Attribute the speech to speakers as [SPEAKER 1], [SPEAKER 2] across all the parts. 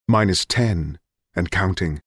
[SPEAKER 1] -10 and counting.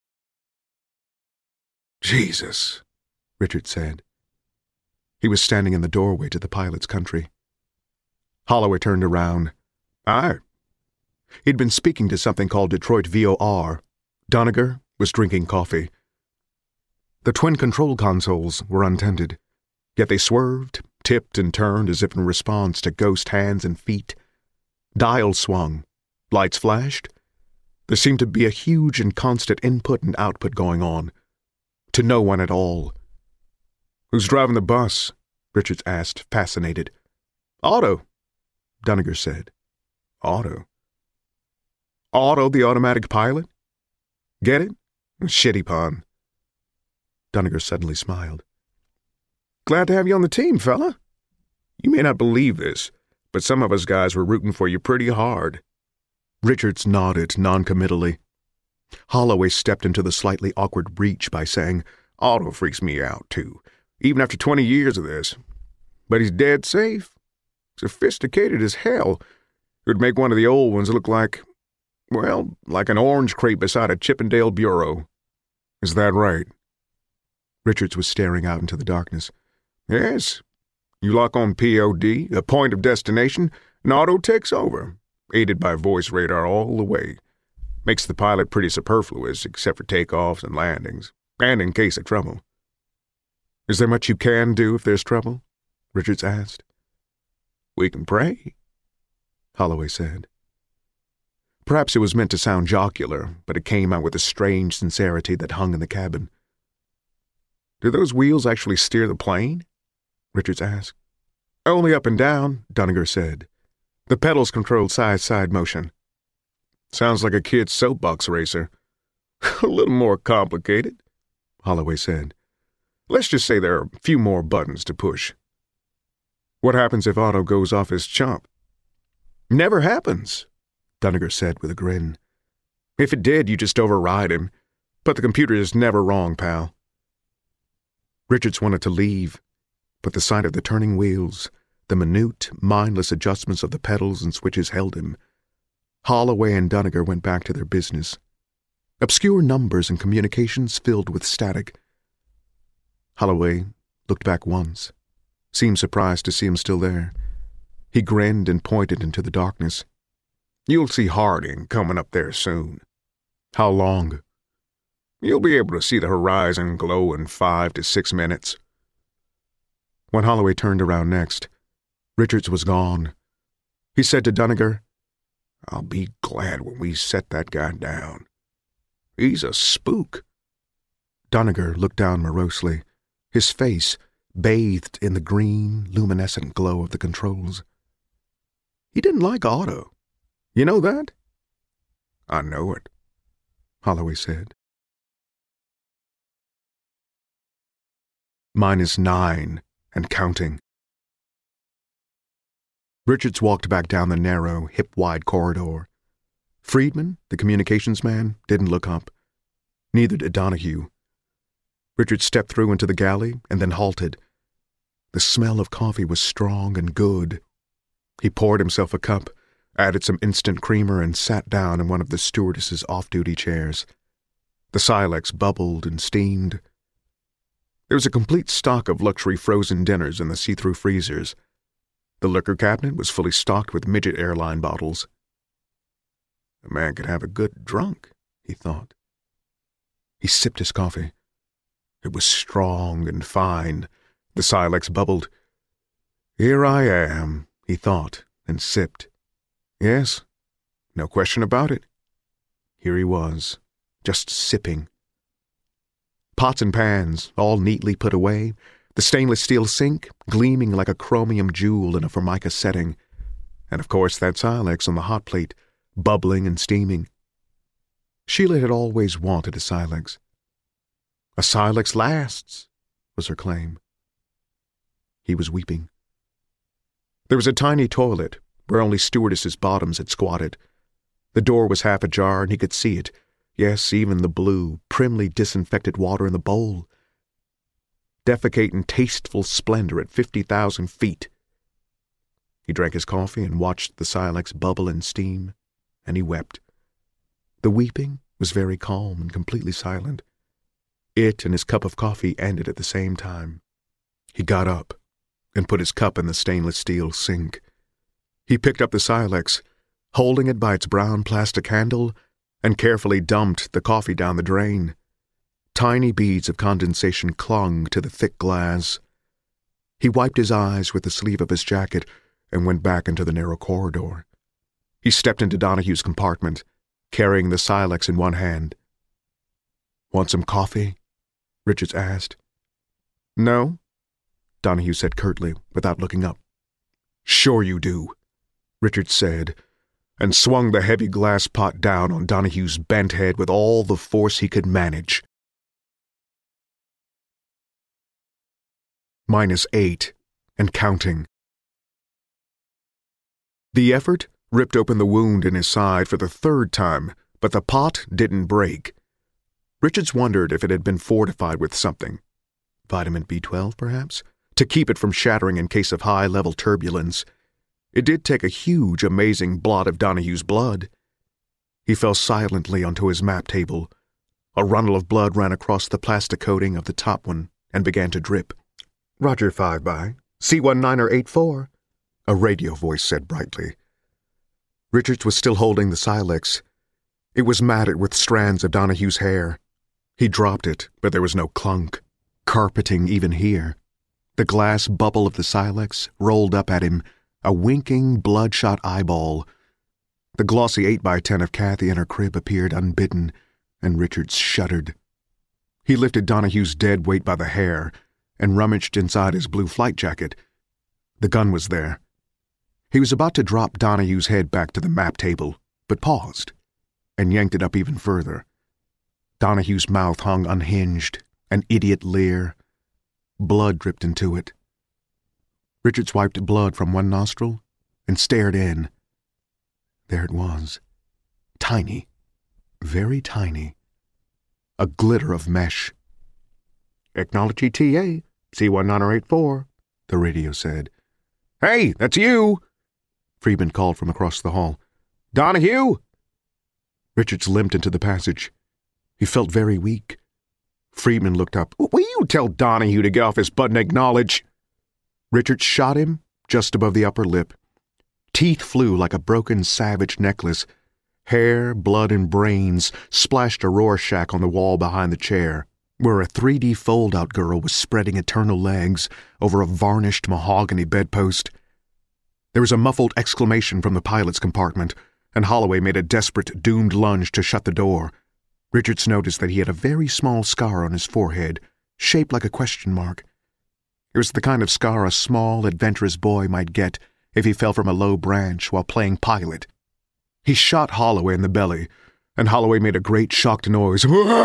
[SPEAKER 2] Jesus,
[SPEAKER 1] Richard said. He was standing in the doorway to the pilot's country. Holloway turned around.
[SPEAKER 2] Aye.
[SPEAKER 1] He'd been speaking to something called Detroit VOR. Doniger was drinking coffee. The twin control consoles were untended, yet they swerved, tipped, and turned as if in response to ghost hands and feet. Dials swung. Lights flashed. There seemed to be a huge and constant input and output going on. To no one at all.
[SPEAKER 2] Who's driving the bus?
[SPEAKER 1] Richards asked, fascinated.
[SPEAKER 2] Otto,
[SPEAKER 1] Doniger said.
[SPEAKER 2] Otto.
[SPEAKER 1] Otto, the automatic pilot?
[SPEAKER 2] Get it? Shitty pun.
[SPEAKER 1] Doniger suddenly smiled.
[SPEAKER 2] Glad to have you on the team, fella. You may not believe this, but some of us guys were rooting for you pretty hard.
[SPEAKER 1] Richards nodded noncommittally. Holloway stepped into the slightly awkward breach by saying,
[SPEAKER 2] Otto freaks me out, too, even after 20 years of this. But he's dead safe. Sophisticated as hell. It would make one of the old ones look like, well, like an orange crate beside a Chippendale bureau. Is that right?
[SPEAKER 1] Richards was staring out into the darkness.
[SPEAKER 2] Yes. You lock on POD, a point of destination, and Otto takes over, aided by voice radar all the way. Makes the pilot pretty superfluous, except for takeoffs and landings, and in case of trouble.
[SPEAKER 1] Is there much you can do if there's trouble? Richards asked.
[SPEAKER 2] We can pray,
[SPEAKER 1] Holloway said. Perhaps it was meant to sound jocular, but it came out with a strange sincerity that hung in the cabin.
[SPEAKER 2] Do those wheels actually steer the plane?
[SPEAKER 1] Richards asked.
[SPEAKER 2] Only up and down,
[SPEAKER 1] Doniger said. The pedals control side-side motion.
[SPEAKER 2] Sounds like a kid's soapbox racer. A little more complicated, Holloway said. Let's just say there are a few more buttons to push. What happens if Otto goes off his chump?
[SPEAKER 1] Never happens, Doniger said with a grin. If it did, you just override him. But the computer is never wrong, pal. Richards wanted to leave, but the sight of the turning wheels, the minute, mindless adjustments of the pedals and switches held him. Holloway and Doniger went back to their business. Obscure numbers and communications filled with static. Holloway looked back once, seemed surprised to see him still there. He grinned and pointed into the darkness.
[SPEAKER 2] You'll see Harding coming up there soon.
[SPEAKER 1] How long?
[SPEAKER 2] You'll be able to see the horizon glow in 5 to 6 minutes.
[SPEAKER 1] When Holloway turned around next, Richards was gone. He said to Doniger,
[SPEAKER 2] I'll be glad when we set that guy down. He's a spook.
[SPEAKER 1] Doniger looked down morosely, his face bathed in the green, luminescent glow of the controls. He didn't like Otto. You know that?
[SPEAKER 2] I know it,
[SPEAKER 1] Holloway said. -9 and counting. Richards walked back down the narrow, hip-wide corridor. Friedman, the communications man, didn't look up. Neither did Donahue. Richards stepped through into the galley and then halted. The smell of coffee was strong and good. He poured himself a cup, added some instant creamer, and sat down in one of the stewardess's off-duty chairs. The Silex bubbled and steamed. There was a complete stock of luxury frozen dinners in the see-through freezers. The liquor cabinet was fully stocked with midget airline bottles.
[SPEAKER 2] A man could have a good drunk, he thought.
[SPEAKER 1] He sipped his coffee. It was strong and fine. The Silex bubbled. Here I am, he thought, and sipped. Yes, no question about it. Here he was, just sipping. Pots and pans, all neatly put away, the stainless steel sink gleaming like a chromium jewel in a Formica setting, and of course that Silex on the hot plate, bubbling and steaming. Sheila had always wanted a Silex. A Silex lasts, was her claim. He was weeping. There was a tiny toilet where only stewardesses' bottoms had squatted. The door was half ajar and he could see it. Yes, even the blue, primly disinfected water in the bowl. Defecate in tasteful splendor at 50,000 feet. He drank his coffee and watched the Silex bubble and steam, and he wept. The weeping was very calm and completely silent. It and his cup of coffee ended at the same time. He got up and put his cup in the stainless steel sink. He picked up the Silex, holding it by its brown plastic handle, and carefully dumped the coffee down the drain. Tiny beads of condensation clung to the thick glass. He wiped his eyes with the sleeve of his jacket and went back into the narrow corridor. He stepped into Donahue's compartment, carrying the Silex in one hand. "Want some coffee?" Richards asked. "No," Donahue said curtly, without looking up. "Sure you do," Richards said, and swung the heavy glass pot down on Donahue's bent head with all the force he could manage. -8, and counting. The effort ripped open the wound in his side for the third time, but the pot didn't break. Richards wondered if it had been fortified with something. Vitamin B12, perhaps? To keep it from shattering in case of high-level turbulence. It did take a huge, amazing blot of Donahue's blood. He fell silently onto his map table. A runnel of blood ran across the plastic coating of the top one and began to drip. "Roger 5-by. C1984," a radio voice said brightly. Richards was still holding the Silex. It was matted with strands of Donahue's hair. He dropped it, but there was no clunk, carpeting even here. The glass bubble of the Silex rolled up at him, a winking, bloodshot eyeball. The glossy 8x10 of Kathy in her crib appeared unbidden, and Richards shuddered. He lifted Donahue's dead weight by the hair and rummaged inside his blue flight jacket. The gun was there. He was about to drop Donahue's head back to the map table, but paused and yanked it up even further. Donahue's mouth hung unhinged, an idiot leer. Blood dripped into it. Richards wiped blood from one nostril and stared in. There it was. Tiny. Very tiny. A glitter of mesh. "Acknowledge ETA, C1984, the radio said. "Hey, that's you!" Friedman called from across the hall. "Donahue!" Richards limped into the passage. He felt very weak. Friedman looked up. "Will you tell Donahue to get off his butt and acknowledge?" Richards shot him just above the upper lip. Teeth flew like a broken savage necklace. Hair, blood, and brains splashed a Rorschach on the wall behind the chair, where a 3D fold-out girl was spreading eternal legs over a varnished mahogany bedpost. There was a muffled exclamation from the pilot's compartment, and Holloway made a desperate, doomed lunge to shut the door. Richards noticed that he had a very small scar on his forehead, shaped like a question mark. It was the kind of scar a small, adventurous boy might get if he fell from a low branch while playing pilot. He shot Holloway in the belly, and Holloway made a great shocked noise.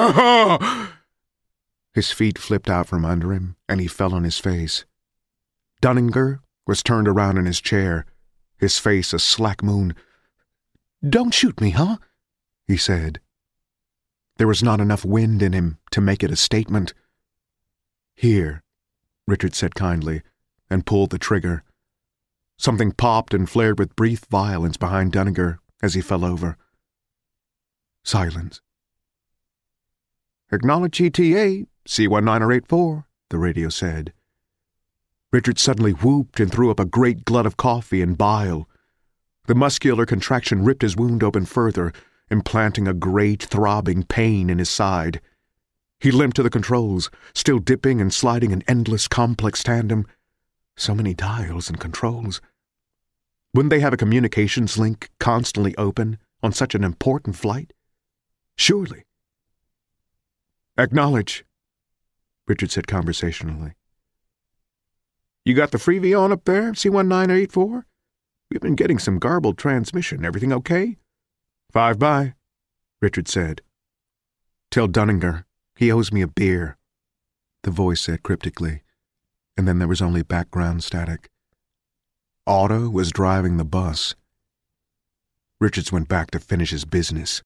[SPEAKER 1] His feet flipped out from under him, and he fell on his face. Dunninger was turned around in his chair, his face a slack moon. "Don't shoot me, huh?" he said. There was not enough wind in him to make it a statement. "Here," Richard said kindly, and pulled the trigger. Something popped and flared with brief violence behind Dunninger as he fell over. Silence. "Acknowledge ETA, C1984, the radio said. Richard suddenly whooped and threw up a great glut of coffee and bile. The muscular contraction ripped his wound open further, implanting a great throbbing pain in his side. He limped to the controls, still dipping and sliding in endless complex tandem. So many dials and controls. Wouldn't they have a communications link constantly open on such an important flight? Surely. "Acknowledge," Richard said conversationally. "You got the freebie on up there, C1984? We've been getting some garbled transmission. Everything okay?" 5-by, Richard said. "Tell Dunninger he owes me a beer," the voice said cryptically, and then there was only background static. Otto was driving the bus. Richards went back to finish his business.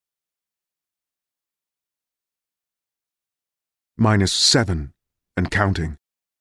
[SPEAKER 1] -7, and counting.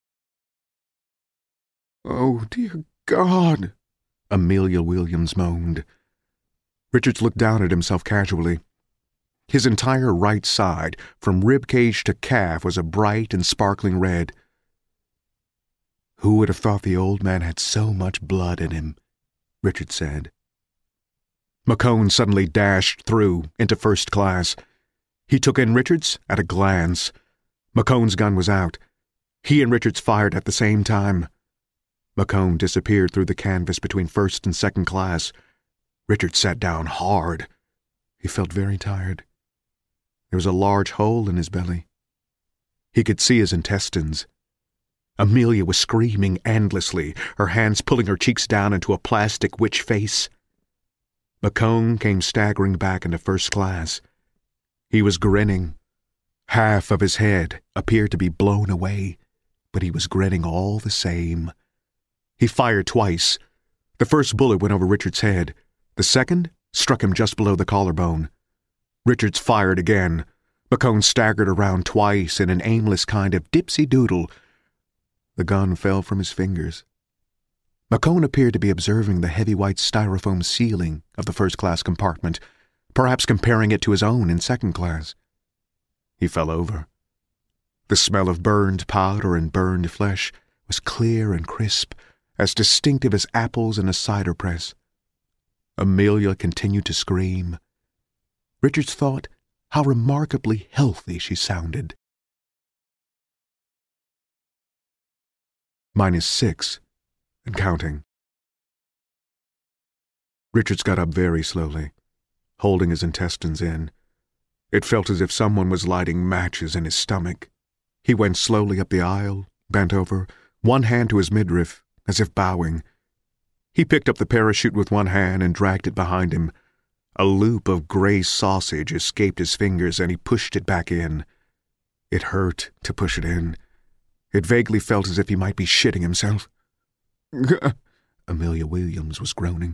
[SPEAKER 1] "Oh, dear God," Amelia Williams moaned. Richards looked down at himself casually. His entire right side, from rib cage to calf, was a bright and sparkling red. "Who would have thought the old man had so much blood in him?" Richard said. McCone suddenly dashed through into first class. He took in Richards at a glance. McCone's gun was out. He and Richards fired at the same time. McCone disappeared through the canvas between first and second class. Richards sat down hard. He felt very tired. There was a large hole in his belly. He could see his intestines. Amelia was screaming endlessly, her hands pulling her cheeks down into a plastic witch face. McCone came staggering back into first class. He was grinning. Half of his head appeared to be blown away, but he was grinning all the same. He fired twice. The first bullet went over Richards' head. The second struck him just below the collarbone. Richards fired again. McCone staggered around twice in an aimless kind of dipsy-doodle. The gun fell from his fingers. McCone appeared to be observing the heavy white styrofoam ceiling of the first-class compartment, perhaps comparing it to his own in second class. He fell over. The smell of burned powder and burned flesh was clear and crisp, as distinctive as apples in a cider press. Amelia continued to scream. Richards thought how remarkably healthy she sounded. -6, and counting. Richards got up very slowly, holding his intestines in. It felt as if someone was lighting matches in his stomach. He went slowly up the aisle, bent over, one hand to his midriff, as if bowing. He picked up the parachute with one hand and dragged it behind him. A loop of gray sausage escaped his fingers, and he pushed it back in. It hurt to push it in. It vaguely felt as if he might be shitting himself. Amelia Williams was groaning.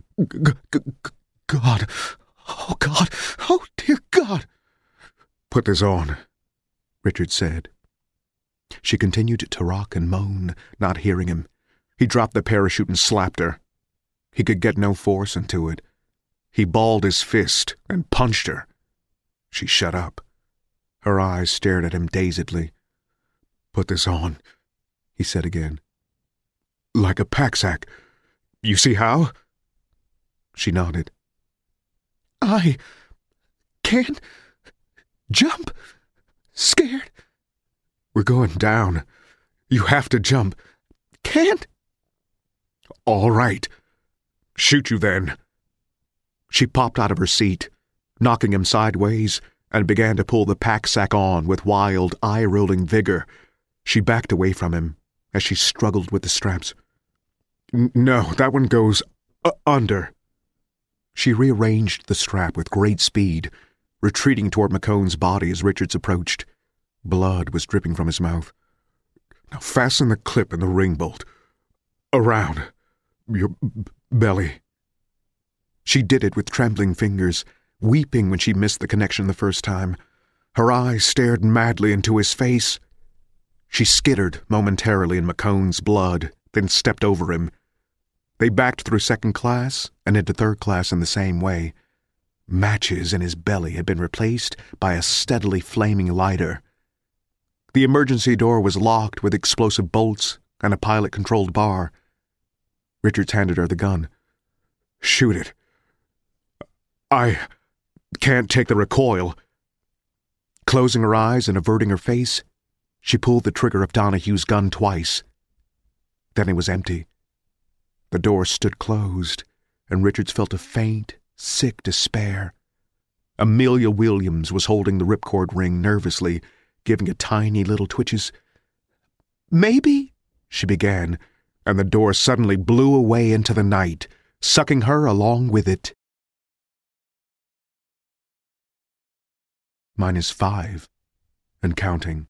[SPEAKER 1] God! Oh, God! Oh, dear God! "Put this on," Richard said. She continued to rock and moan, not hearing him. He dropped the parachute and slapped her. He could get no force into it. He balled his fist and punched her. She shut up. Her eyes stared at him dazedly. "Put this on," he said again. "Like a pack-sack. You see how?" She nodded. "I can't jump. Scared." "We're going down. You have to jump." "Can't." "All right. Shoot you then." She popped out of her seat, knocking him sideways, and began to pull the pack-sack on with wild, eye-rolling vigor. She backed away from him as she struggled with the straps. "No, that one goes under." She rearranged the strap with great speed, retreating toward McCone's body as Richards approached. Blood was dripping from his mouth. "Now fasten the clip in the ring bolt. Around your belly." She did it with trembling fingers, weeping when she missed the connection the first time. Her eyes stared madly into his face. She skittered momentarily in McCone's blood, then stepped over him. They backed through second class and into third class in the same way. Matches in his belly had been replaced by a steadily flaming lighter. The emergency door was locked with explosive bolts and a pilot-controlled bar. Richards handed her the gun. "Shoot it. I can't take the recoil." Closing her eyes and averting her face, she pulled the trigger of Donahue's gun twice. Then it was empty. The door stood closed, and Richards felt a faint, sick despair. Amelia Williams was holding the ripcord ring nervously, giving it tiny little twitches. "Maybe," she began, and the door suddenly blew away into the night, sucking her along with it. -5, and counting.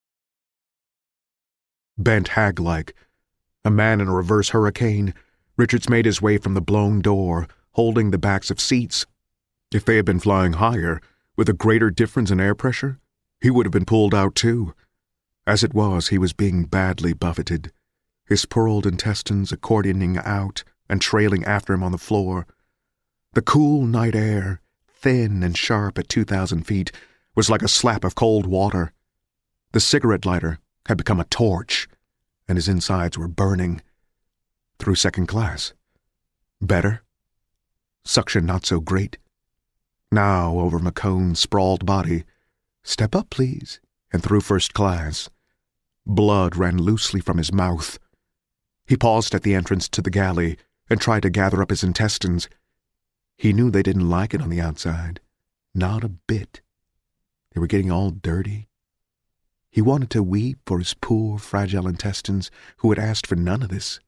[SPEAKER 1] Bent hag-like, a man in a reverse hurricane, Richards made his way from the blown door, holding the backs of seats. If they had been flying higher, with a greater difference in air pressure, he would have been pulled out too. As it was, he was being badly buffeted, his pearled intestines accordioning out and trailing after him on the floor. The cool night air, thin and sharp at 2,000 feet, was like a slap of cold water. The cigarette lighter had become a torch, and his insides were burning. Through second class. Better. Suction not so great. Now over McCone's sprawled body. Step up, please, and through first class. Blood ran loosely from his mouth. He paused at the entrance to the galley and tried to gather up his intestines. He knew they didn't like it on the outside. Not a bit. They were getting all dirty. He wanted to weep for his poor, fragile intestines who had asked for none of this.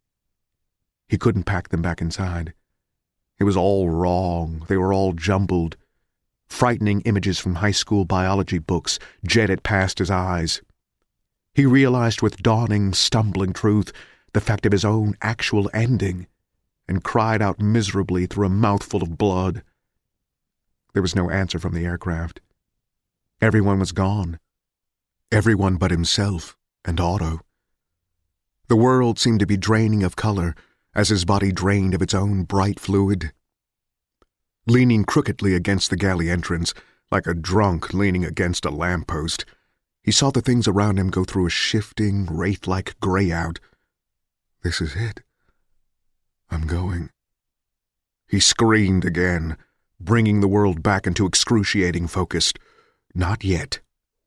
[SPEAKER 1] He couldn't pack them back inside. It was all wrong. They were all jumbled. Frightening images from high school biology books jetted past his eyes. He realized with dawning, stumbling truth the fact of his own actual ending, and cried out miserably through a mouthful of blood. There was no answer from the aircraft. Everyone was gone. Everyone but himself and Otto. The world seemed to be draining of color as his body drained of its own bright fluid. Leaning crookedly against the galley entrance, like a drunk leaning against a lamppost, he saw the things around him go through a shifting, wraith-like gray-out. This is it. I'm going. He screamed again, bringing the world back into excruciating focus. Not yet.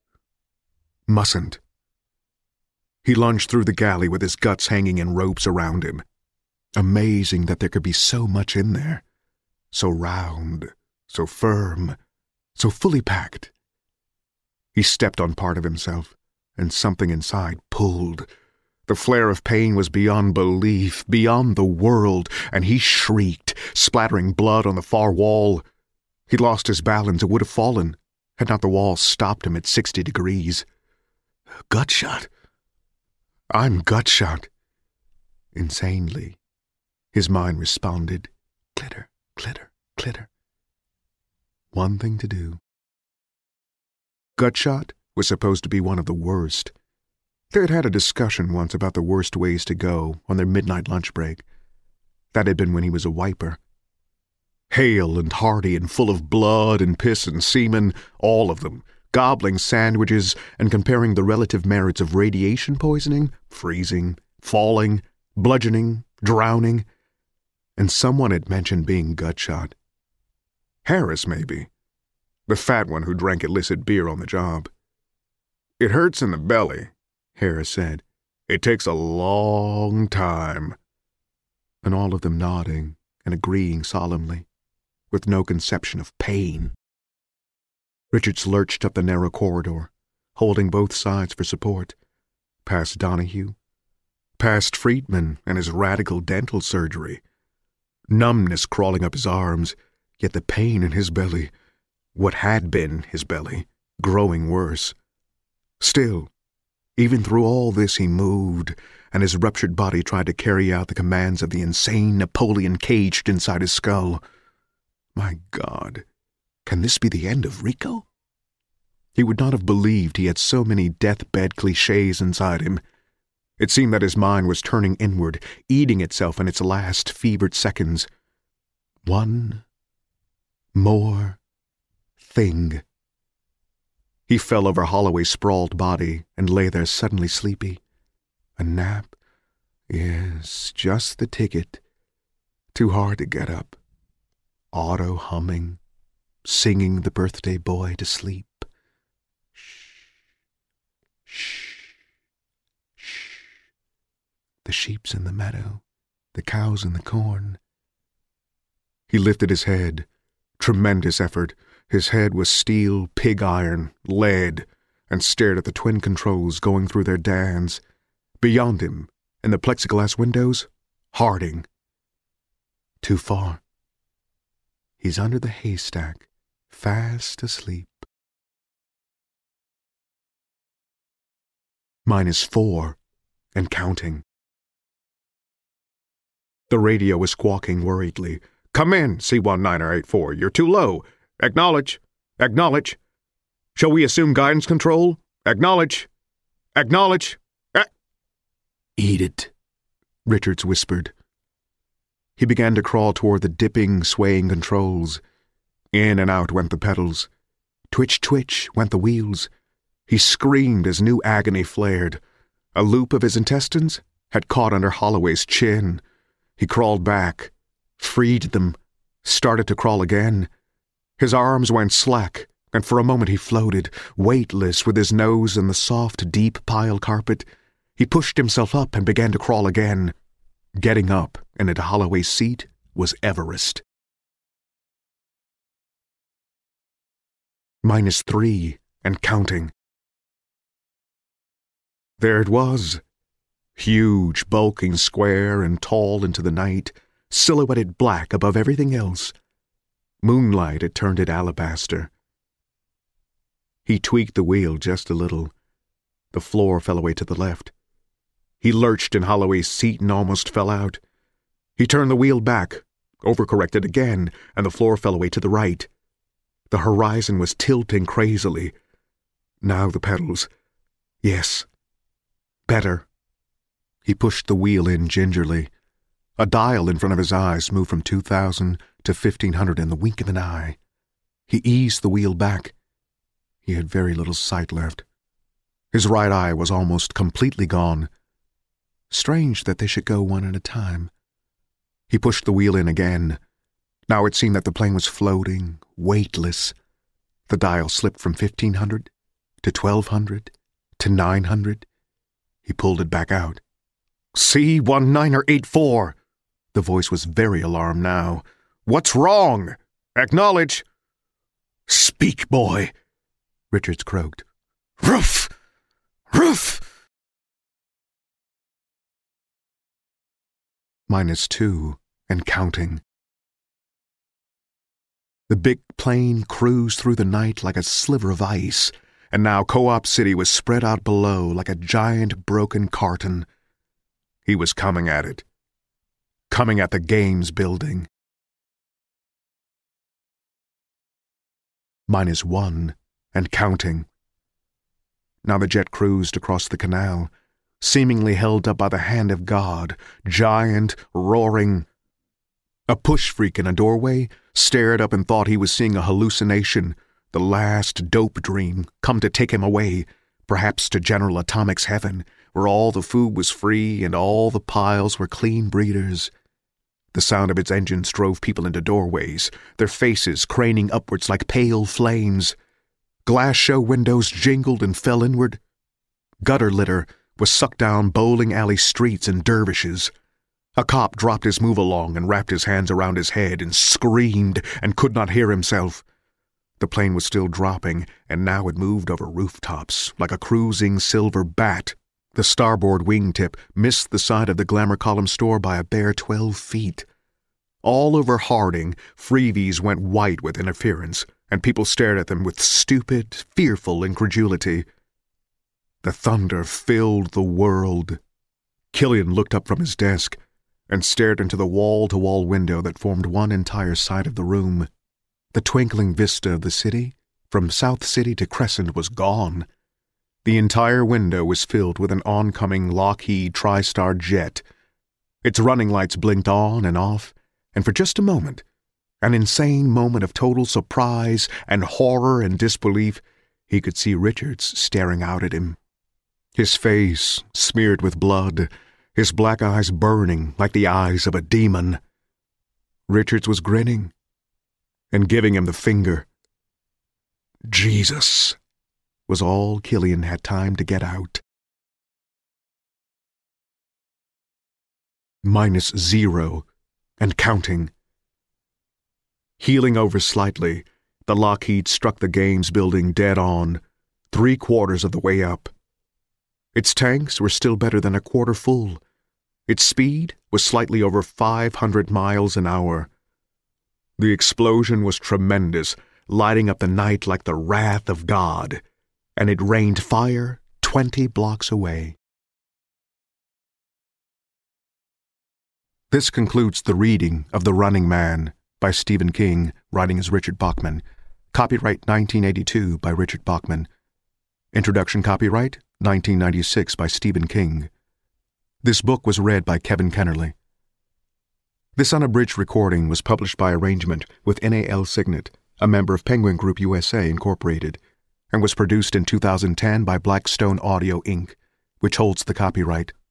[SPEAKER 1] Mustn't. He lunged through the galley with his guts hanging in ropes around him. Amazing that there could be so much in there. So round, so firm, so fully packed. He stepped on part of himself, and something inside pulled. The flare of pain was beyond belief, beyond the world, and he shrieked, splattering blood on the far wall. He'd lost his balance and would have fallen, had not the wall stopped him at 60 degrees. Gutshot. I'm Gutshot. Insanely, his mind responded. Clitter, clitter, clitter. One thing to do. Gutshot was supposed to be one of the worst. They had had a discussion once about the worst ways to go on their midnight lunch break. That had been when he was a wiper. Hale and hearty and full of blood and piss and semen, all of them, gobbling sandwiches and comparing the relative merits of radiation poisoning, freezing, falling, bludgeoning, drowning. And someone had mentioned being Gutshot. Harris, maybe. The fat one who drank illicit beer on the job. It hurts in the belly, Harris said. It takes a long time. And all of them nodding and agreeing solemnly, with no conception of pain. Richards lurched up the narrow corridor, holding both sides for support, past Donahue, past Friedman and his radical dental surgery. Numbness crawling up his arms, yet the pain in his belly, what had been his belly, growing worse. Still, even through all this he moved, and his ruptured body tried to carry out the commands of the insane Napoleon caged inside his skull. My God, can this be the end of Rico? He would not have believed he had so many deathbed cliches inside him. It seemed that his mind was turning inward, eating itself in its last fevered seconds. One more thing. He fell over Holloway's sprawled body and lay there suddenly sleepy. A nap? Yes, just the ticket. Too hard to get up. Otto humming, singing the birthday boy to sleep. Shh, shh, shh. The sheep's in the meadow, the cow's in the corn. He lifted his head. Tremendous effort. His head was steel, pig iron, lead, and stared at the twin controls going through their dance. Beyond him, in the plexiglass windows, Harding. Too far. He's under the haystack, fast asleep. -4, and counting. The radio was squawking worriedly. Come in, C-1984. You're too low. Acknowledge. Acknowledge. Shall we assume guidance control? Acknowledge. Acknowledge. Eat it, Richards whispered. He began to crawl toward the dipping, swaying controls. In and out went the pedals. Twitch, twitch went the wheels. He screamed as new agony flared. A loop of his intestines had caught under Holloway's chin. He crawled back, freed them, started to crawl again. His arms went slack, and for a moment he floated, weightless with his nose in the soft, deep pile carpet. He pushed himself up and began to crawl again. Getting up and into Holloway's seat was Everest. -3 and counting. There it was, huge, bulking, square, and tall into the night, silhouetted black above everything else. Moonlight had turned it alabaster. He tweaked the wheel just a little. The floor fell away to the left. He lurched in Holloway's seat and almost fell out. He turned the wheel back, overcorrected again, and the floor fell away to the right. The horizon was tilting crazily. Now the pedals. Yes. Better. He pushed the wheel in gingerly. A dial in front of his eyes moved from 2,000 to 1,500 in the wink of an eye. He eased the wheel back. He had very little sight left. His right eye was almost completely gone. Strange that they should go one at a time. He pushed the wheel in again. Now it seemed that the plane was floating, weightless. The dial slipped from 1,500 to 1,200 to 900. He pulled it back out. C-1984! The voice was very alarmed now. What's wrong? Acknowledge! Speak, boy! Richards croaked. Roof! Roof! -2 and counting. The big plane cruised through the night like a sliver of ice, and now Co-op City was spread out below like a giant broken carton. He was coming at it. Coming at the Games building. -1 and counting. Now the jet cruised across the canal, seemingly held up by the hand of God, giant, roaring. A push freak in a doorway stared up and thought he was seeing a hallucination, the last dope dream come to take him away, perhaps to General Atomic's heaven, where all the food was free and all the piles were clean breeders. The sound of its engines drove people into doorways, their faces craning upwards like pale flames. Glass show windows jingled and fell inward. Gutter litter was sucked down bowling alley streets in dervishes. A cop dropped his move-along and wrapped his hands around his head and screamed and could not hear himself. The plane was still dropping, and now it moved over rooftops like a cruising silver bat. The starboard wingtip missed the side of the Glamour Column store by a bare 12 feet. All over Harding, freebies went white with interference, and people stared at them with stupid, fearful incredulity. The thunder filled the world. Killian looked up from his desk and stared into the wall-to-wall window that formed one entire side of the room. The twinkling vista of the city, from South City to Crescent, was gone. The entire window was filled with an oncoming Lockheed TriStar jet. Its running lights blinked on and off, and for just a moment, an insane moment of total surprise and horror and disbelief, he could see Richards staring out at him. His face smeared with blood, his black eyes burning like the eyes of a demon. Richards was grinning and giving him the finger. Jesus was all Killian had time to get out. -0 and counting. Heeling over slightly, the Lockheed struck the Games building dead on, 3/4 of the way up. Its tanks were still better than a quarter full. Its speed was slightly over 500 miles an hour. The explosion was tremendous, lighting up the night like the wrath of God, and it rained fire 20 blocks away. This concludes the reading of The Running Man by Stephen King, writing as Richard Bachman. Copyright 1982 by Richard Bachman. Introduction copyright 1996 by Stephen King. This book was read by Kevin Kennerly. This unabridged recording was published by arrangement with NAL Signet a member of Penguin Group USA Incorporated, and was produced in 2010 by Blackstone Audio Inc., which holds the copyright.